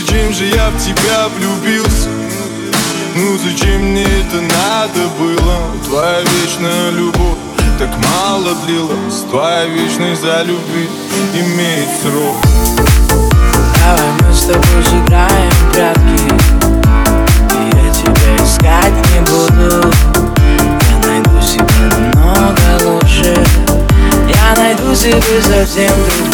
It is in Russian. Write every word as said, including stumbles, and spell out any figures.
зачем же я в тебя влюбился? Ну зачем мне это надо было? Твоя вечная любовь так мало длилась. Твоя вечность за любви имеет срок. Давай мы с тобой сыграем в прятки, и я тебя искать не буду. Я найду себе намного лучше. Я найду себе совсем другую.